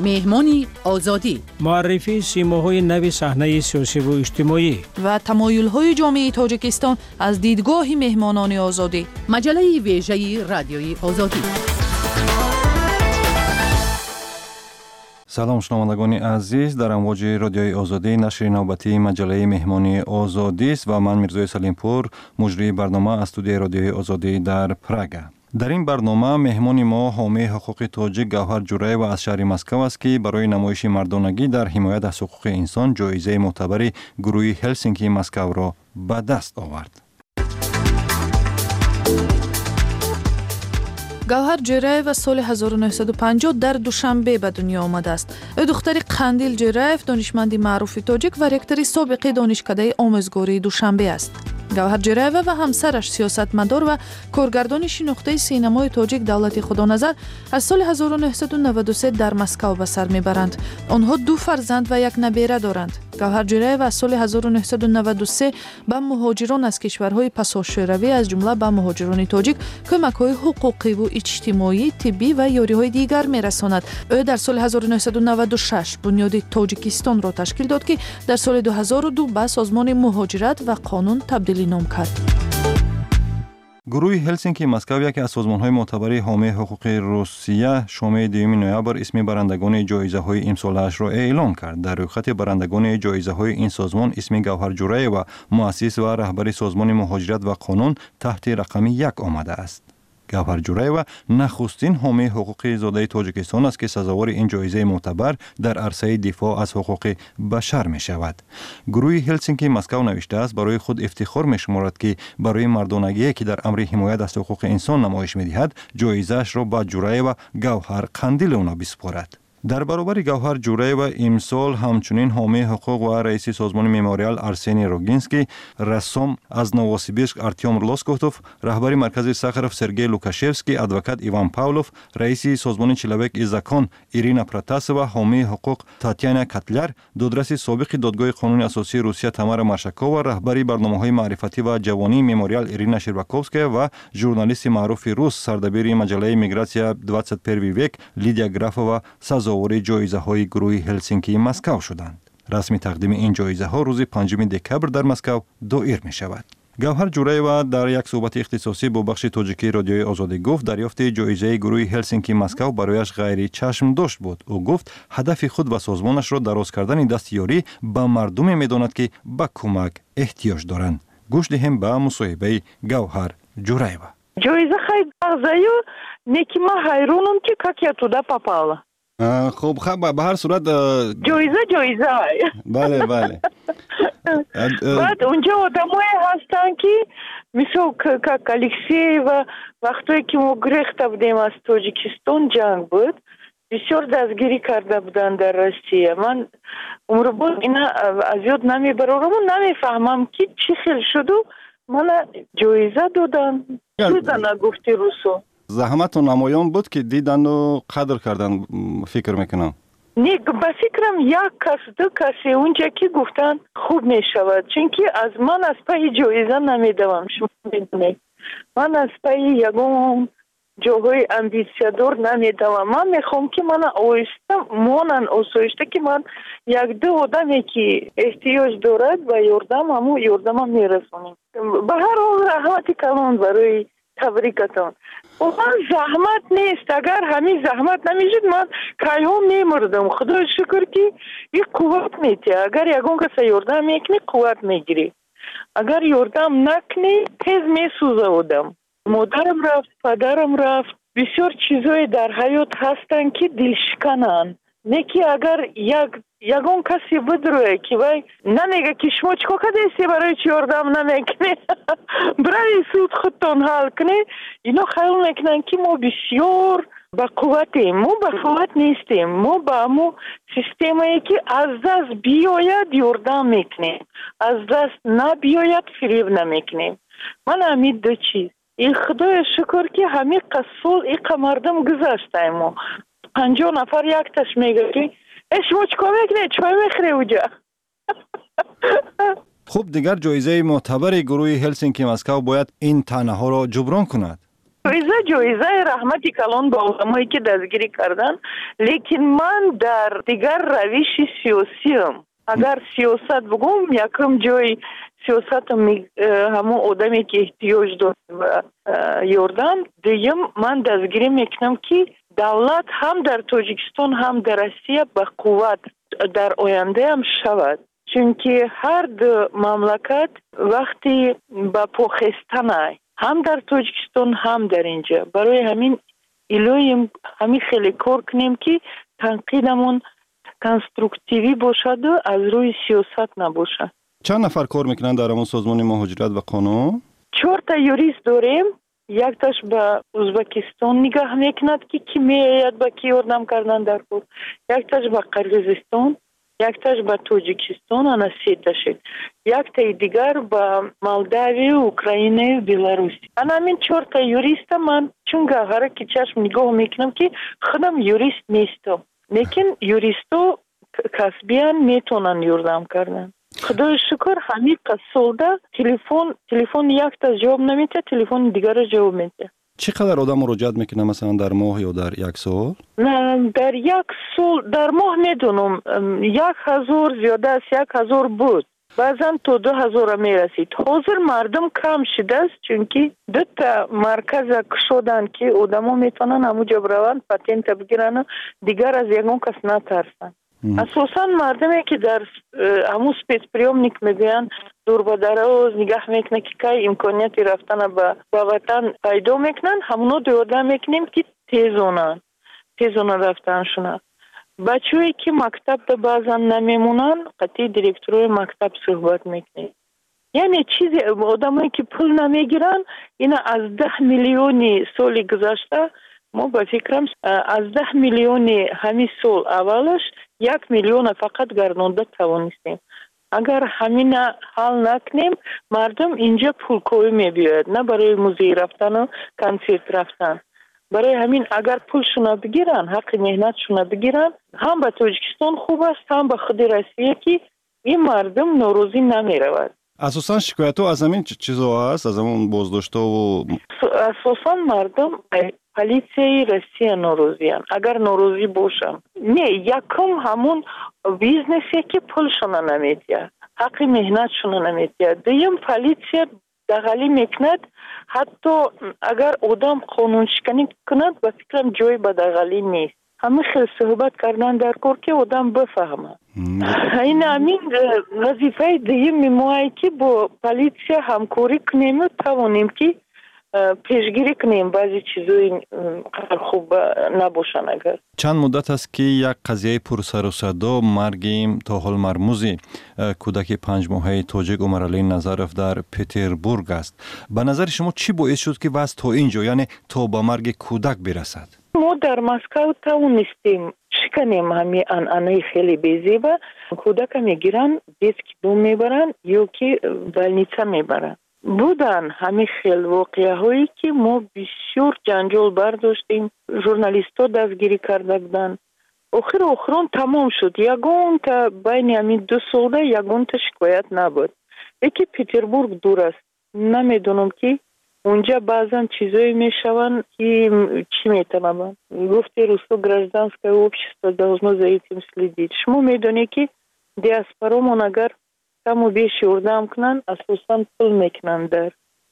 مهمانی آزادی، معرفی سیماهای نو صحنه سیاسی و اجتماعی و تمایل‌های جامعه تاجیکستان از دیدگاه مهمانان آزادی. مجله ویژه رادیوی آزادی. سلام شنوندگان عزیز، در امواج رادیوی آزادی نشر نوبتی مجله مهمانی آزادی است و من میرزای سلیمپور مجری برنامه از استودیوی رادیوی آزادی در پراگ. در این برنامه مهمان ما حامی حقوق تاجیک گوهر جورایو از شهر مسکو است که برای نمایش مردانگی در حمایت از حقوق انسان جایزه معتبر گروه هلسینکی مسکو را به دست آورد. گوهر جورایو سال 1950 در دوشنبه به دنیا آمده است. او دختر قندیل جورایو دانشمند معروف تاجیک و رکتر سابق دانشکده آموزگاری دوشنبه است. گوهر جورایو و همسرش سیاستمدار و کارگردان شناخته سینمای تاجیک دولت خدانظر از سال 1993 در مسکو به سر میبرند. آنها 2 فرزند و 1 نبیره دارند. گوهر جورایو از سال 1993 به مهاجران از کشورهای پساشوروی از جمله به مهاجران تاجیک کمک‌های حقوقی و اجتماعی، طبی و یاری‌های دیگر می‌رساند. او در سال 1996 بنیاد تاجیکستان را تشکیل داد که در سال 2002 به سازمان مهاجرت و قانون تبدیل نام کرد. گروه هلسینکی مسکو یکی از سازمان‌های معتبر حامی حقوق روسیه شام 2 نوامبر اسم برندگان جایزه‌های امسالش را اعلام کرد. در رخصت برندگان جایزه‌های این سازمان اسم گوهر جورایو مؤسس و رهبر سازمان مهاجرت و قانون تحت رقم 1 آمده است. گوهر جورایو نخستین حامی حقوق زاده تاجیکستان است که سزاوار این جایزه معتبر در عرصه دفاع از حقوق بشر می شود. گروه هلسینکی مسکو نوشته است برای خود افتخار می شمارد که برای مردانگی که در امر حمایت از حقوق انسان نمایش می دهد جایزه‌اش را به جورایو گوهر قندیل اونا بسپارد. در برابر گوهر جورایو امسال همچنین حامی حقوق و رئیس سازمان مموریال ارسنی روگینسکی، رسام از نووسیبیرسک ارتیوم لاسکوتوف، رهبر مرکز ساخاروف سرگئی لوکاشevsky، ادوکات ایوان پاولوف، رئیس سازمان چلوک ایزاکان ایرینا پراتاسووا، حامی حقوق تاتیانا کاتلر، دادرس سابق دادگاه قانون اساسی روسیه تامارا مارشاکووا، رهبر برنامه‌های معرفتی و جوانی مموریال ایرینا شرباکوفسکیا و ژورنالیست معروف روس سردبیر مجله میگراتسیا 21 ویک لیدیا گرافووا سزاوار جایزه های گروه هلسینکی مسکو شدند. رسمی تقدیم این جایزه ها روز 5 دکبر در مسکو دایر می شود. گوهر جورایو در یک صحبت اختصاصی با بخش تاجیکی رادیوی آزادی گفت دریافت جایزه گروه هلسینکی مسکو برایش غیر چشم داشت بود. او گفت هدف خود و سازمانش را دراز کردن دستیاری به مردم می‌داند که به کمک احتیاج دارند. گوش دهیم به مصاحبه گوهر جورایو. جایزه خیلی بغضایی نیکی ما حیرونم که я туда попала. خب به هر صورت جایزه بله بعد اونجا آدمایی هستن که مثل как الکسی و وقتی که ما گریخته بودیم از تاجیکستان جنگ بود بسیار دستگیری کرده بودن در روسیه. من عمر بود اینا از یاد نمیبرم و نمیفهمم که چی خیلی شد و من جایزه دادن گفتی روسو. زحمت و نمایان بود که دیدن و قدر کردن فکر میکنم. نه به فکرم 1 کس 2 کسی اونجا که گفتن خوب میشود چون که از من از پای جایزه نمیدوم. شما میدونید من از پای یگون جاهای امبیسیادور نمیدوم. من میخوام که من آسایشته که من 1-2 آدمی که احتیاج دارد و یاردم یاردم میرسونیم. به هر حال رحمت کلان برای تبریکتان. من زحمت نیست. اگر همین زحمت نمیشد من کایهم میمردم. خدا شکر که یک قوت میده. اگر یگون کسی یاردم میکنی قوت میگیری. اگر یاردم نکنی تیز میسوزه آدم. مادرم رفت، پدرم رفت. بسیار چیزای در حیات هستن که دلشکنن. نه که اگر یگون کسی بدروه که وای نمیگه که شما چکو کدیستی برای چی یاردم نمیکنی برای سود خودتون حل کنی. اینا خیال میکنن که ما بسیار با قوتیم. ما با قوت نیستیم. ما با همون سیستمی که از دست بیاید یاردم میکنیم، از دست نبیاید فریب نمیکنیم. من همین 2 چیز این خدای شکر که همین قصول این مردم گذاشته. ما 50 نفر یک تش میگه که شما چکا میکنه چای میخوری اونجا. خب دیگر جایزه معتبر گروه هلسینکی مسکو باید این طعنه ها را جبران کند. جایزه رحمتی کلان با آدمایی که دستگیری کردن، لیکن من در دیگر روش سیاسیم. اگر سیاست بگم یکم جای سیاست همون آدمی که احتیاج داره و یاردم، دیگه من دستگیری میکنم که دولت هم در تاجیکستان هم در روسیه به قوت در آینده هم شود، چونکه هر دو مملکت وقتی با پاخستن هم در تاجیکستان هم در اینجا، برای همین ایلویم همین خیلی کار کنیم که تنقیدمون کنسترکتیوی باشد و از روی سیاست نباشد. چند نفر کار میکنن در همون سازمان مهاجرت و قانون؟ 4 یوریست داریم. یک تاش به ازبکستان نگاه میکند که کی میاید با کی یاردم کردن در کار، یک تاش به قرقیزستان، یک تاش به تاجیکستان، انا 3 تاشه، یک تای دیگر به مولداوی، اوکراین، بلاروس. انا همین 4 یوریست من چون گهره که چشم نگاه میکنم که خودم یوریست نیستم، لیکن یوریستو کسبیان میتونن یاردم کردن. خدای شکر همین قصولده تلفن یک تا جواب نمیده، تلفن دیگر جواب میده. چقدر آدم مراجعت میکنه مثلا در ماه یا در یک سال؟ نه در یک سال در ماه میدونم 1000 زیاده از 1000 بود، بعضا تا 2000 میرسید. حاضر مردم کم شده است چونکه 2 مرکز شدن که آدما میتونن همونجا برون پاتنت بگیرن، دیگر از یگان کس نترسن. اساسا مردمی که در همون سپیس پریومنیک میگن دور با دراز نگاه میکنه که که امکانیتی رفتن به وطن پیدا میکنن، همونو دیاده میکنیم که تیزونن رفتن شونه. بچه‌ای که مکتب دا بعضا نمیمونن قطعی دیرکتروی مکتب صحبت میکنه. یعنی چیزی آدمایی که پول نمیگیرن، اینا از 10 میلیونی سالی گذشته ما با فکرم از 10 میلیونی همین سال اولش 1 میلیون فقط گردانده توانستیم. اگر همین حل نکنیم مردم اینجا پولکوی میبیاید، نه برای موزه رفتن و کنسرت رفتن. برای همین اگر پولشون بگیرن، حق مهنتشون بگیرن، هم به تاجیکستان خوب است هم به خود روسیه که این مردم نوروزی نمیرود. اساسا شکایت ها از همین چیزا هست، از همون بازداشت و اساسا مردم پلیسی روسیه نوروزیان. اگر نوروزی باشن نه یکم همون بیزنسی که پولشون نمیدید، حق مهنتشون نمیدید. دیم پلیسی دغلی میکند، حتی اگر آدم قانون شکنی کند به فکرم جای به دغلی نیست. همه خیلی صحبت کردن در کار که آدم بفهمه. این همین وظیفه دیم میمونه که با پلیسی همکاری کنیم و توانیم که پیشگیری کنیم بعضی چیزایی خوب نباشن. اگر چند مدت است که یک قضیه پرسر و صدا مرگ تا حال مرموزی کودک 5 ماهه تاجیک عمرعلی نظرف در پتربورگ است. به نظر شما چی باعث شد که وضع تا اینجا، یعنی تا به مرگ کودک برسد؟ ما در مسکو توانستیم شکنیم همین انعنه خیلی بیزیبه. کودک میگیرن دیسک دوم میبرن یا که بلنیچه میبرن. بودن همین خیلی واقعه هایی که ما بسیار جنجال برداشتیم، ژورنالیست ها دستگیری کرده بودن. آخرون تمام شد. یگان تا بین همین 2 ساله یگان تا شکایت نبود. یکی پتربورگ دور است، نمیدونم که اونجا بعضا چیزایی میشون که چی میتونم گفتی روسو گражданское общество должно за этим следить. شما میدونی که دیاسپورامون اگر کمو بیش یاردم کنن اساسا پول میکنن در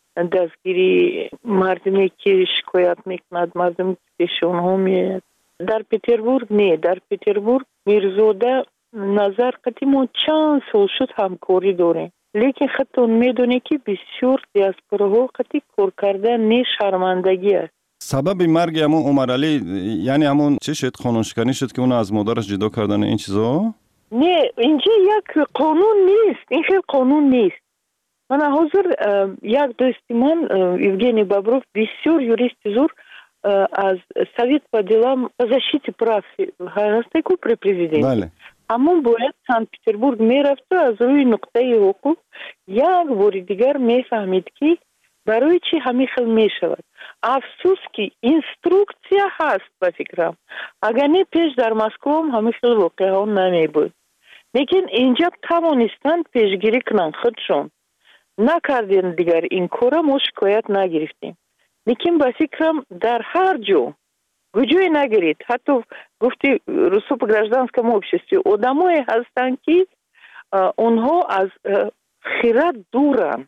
دستگیری مردمی که شکایت میکند، مردمی که پیش اونها میاد. در پتربورگ نه، در پتربورگ میرزوده نظر قدیمو چند سال شد همکاری داریم، لیکن خودتون میدونی که بسیار دیاسپوراها قطعی کار کردن نه شرمندگی است. سبب مرگ همون عمرعلی یعنی همون چه شد؟ خانوشکنی شد که اون از مادرش جدا کردن این چیزا؟ نه اینجا یک قانون نیست، این خیلی قانون نیست. من حاضر یک دوستی من евгений Бобров بسیار یوریست زور از Совет по делам по защите прав هسته при президенте. بله. همون باید سنت پتربورگ میرفت و از روی نقطه حقوق یک بار دیگر میفهمید که برای چی همین خیلی میشود. افسوس که اینستروکسیا هست به فکرم. اگر نه پیش در مسکو هم همین خیلی واقعه ها نمی بود. لیکن اینجا توانستند پیشگیری کنند خودشون. نکردین دیگر این کارا ما شکایت نگرفتیم. لیکن با فکرم در هر جو گوجوی نگیرید. حتی گفتی رسوب گражданском обществе آدمایی هستن که اونها از خیرات دورن،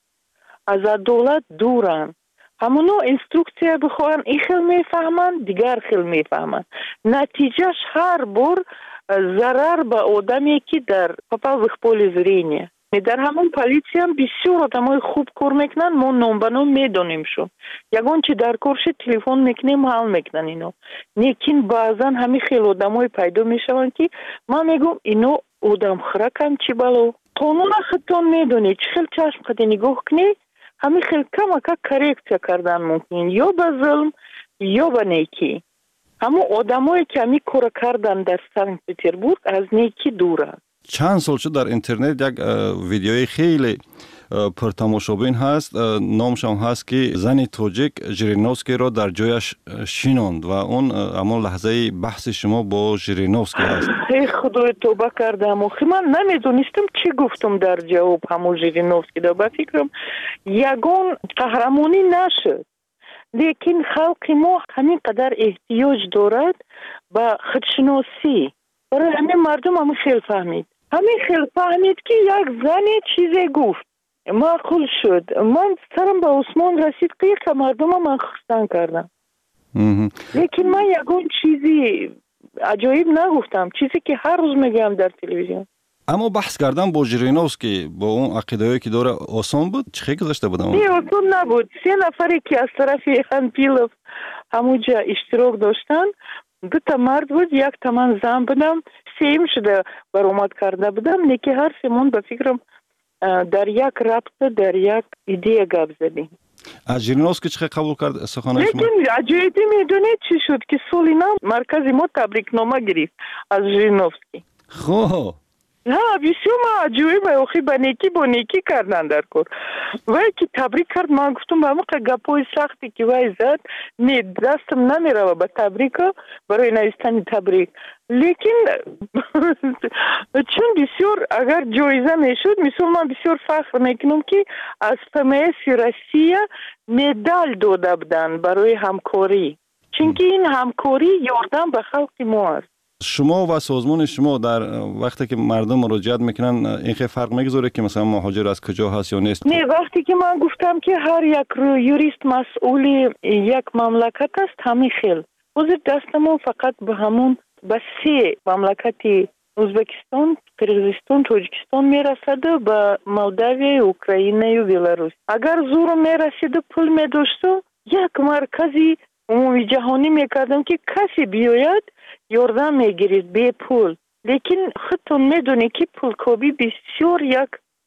از عدالت دورن. همونو اینستروکسیا بخوان این خیل میفهمن، دیگر خیل میفهمن. نتیجهش هر بار ضرر به آدمی که در попал в их поле зрения. در همون پلیسی هم بسیار آدمای خوب کار میکنن، ما نام به نام میدونیم شو. یگان چی در کارش تلفن میکنیم حل میکنن اینو. لیکن بعضا همین خیلی آدمای پیدا میشون که من میگم اینو آدم خرکم چی بلو. قانون خودتون میدونید خیلی چشم خود نگاه کنی، همین خیلی کم کرکسیا کردن ممکن یا به ظلم یا به نیکی. همون آدمایی که همین کار کردن در سنت پتربورگ از نیکی دورن. چند سال شد در اینترنت یک ویدیوی خیلی پرتماشابین هست، نامش هم هست که زن تاجیک ژیرینوفسکی را در جایش شیناند و اون همون لحظه بحث شما با ژیرینوفسکی هست. ای خدای توبه کردم، من نمیدونستم چی گفتم در جواب همون ژیرینوفسکی. با فکرم یگان قهرمانی نشد، لیکن خلق ما همین قدر احتیاج دارد به خودشناسی. برای همین مردم همین خیلی فهمید. همین خیلی فهمید که یک زنی چیزی گفت معقول شد. من سرم به عثمان رسید که مردم من خستن کردم. لیکن من یکون چیزی عجایب نگفتم، چیزی که هر روز میگم در تلویزیون. اما بحث کردن با ژیرینوفسکی با اون عقیده‌ای که داره آسان بود؟ چه گذشته بود؟ نه آسان نبود. 3 نفری که از طرف خانپیلوف همونجا اشتراک داشتن، 2 مرد بود، 1 من زن بودم، 3 شده برآمد کرده بودم. لیکن هر سمون به فکرم در یک رابطه در یک ایده گپ زدیم. از ژیرینوفسکی چه قبول کرد سخنان شما؟ لیکن عجایبی میدونید چی شد که سولینا مرکز ما تبریکنامه گرفت از ژیرینوفسکی. خب ها بسیار ما عجایب اخی با نیکی کردن در کار. وای که تبریک کرد، من گفتم با موقع گپای سختی که وای زد نه دستم نمیره با تبریک برای نوشتن تبریک. لیکن چون بسیار اگر جایزه میشد، مثلا من بسیار فخر میکنم که از ФМС روسیه مدال داده بودن برای همکاری، چون که این همکاری یاردن به خلق ما است. شما و سازمان شما در وقتی که مردم مراجعت میکنن این خیلی فرق میگذاره که مثلا مهاجر از کجا هست یا نیست؟ نه، وقتی که من گفتم که هر یک یوریست مسئول یک مملکت است، همین خیل حضور دست ما فقط به همون به 3 مملکت ازبکستان، قرغیزستان، تاجیکستان میرسد و به مولداوی، اوکراین و بلاروس. اگر زور میرسید و پول میداشت، یک مرکزی عمومی جهانی میکردم که کسی بیاید یاردم میگیرید بی پول. لیکن خودتون میدونی که پولکابی بسیار یک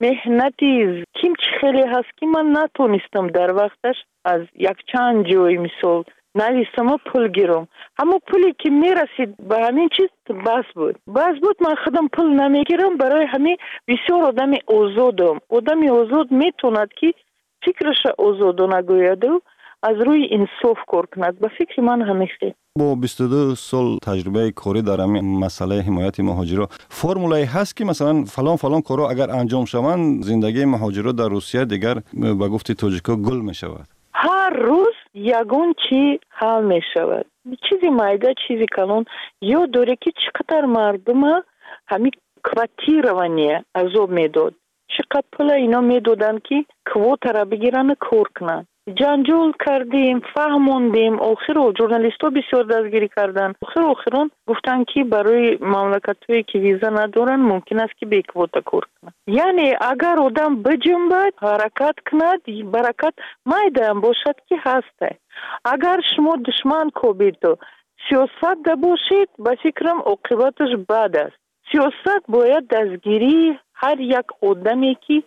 مهنتی کم خیلی هست که من نتونستم در وقتش از یک چند جای مثال نویسم پول گیرم. همون پولی که میرسید به همین چیز بس بود من خودم پول نمیگیرم. برای همین بسیار آدم آزادم. آدم آزاد میتوند که فکرش آزاد نگوید و از روی انصاف کار کند. به فکر من همیشه با 22 سال تجربه کاری در همین مسئله حمایت مهاجرا فرمولایی هست که مثلا فلان کارا اگر انجام شوند زندگی مهاجرا در روسیه دیگر به گفت تاجیکا گل می شود؟ هر روز یگون چی حل می شود. چیزی مایده چیزی کلان یا دوره که چقدر مردم همین کواتیروانی عذاب میداد، چقدر پول اینا میدادن که کوتا را بگیرن کار کنن. جنجال کردیم، فهموندیم، آخر ژورنالیست ها بسیار دستگیری کردن. آخران گفتن که برای مملکت هایی که ویزا ندارن ممکن است که به کوتا کار کنن. یعنی اگر آدم بجنبد حرکت کند، برکت مایده هم باشد که هسته. اگر شما دشمن کوبید و سیاست ده باشید، به فکرم عاقبتش بد است. سیاست باید دستگیری هر یک آدمی که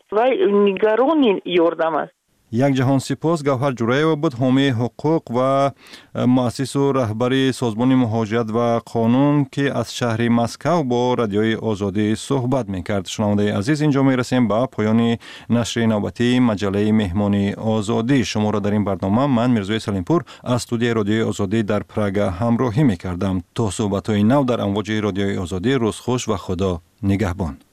نگران یاردم است. یک جهان سپاس. گوهر جورایو بود، حامی حقوق و مؤسس و رهبر سازمان مهاجرت و قانون که از شهر مسکو با رادیوی آزادی صحبت میکرد. شنونده عزیز، اینجا میرسیم به پایان نشر نوبتی مجله مهمانی آزادی. شما را در این برنامه من میرزوی سلیمپور از استودیوی رادیوی آزادی در پراگ همراهی میکردم. تا صحبت‌های نو در امواج رادیوی آزادی، روز خوش و خدا نگهبان.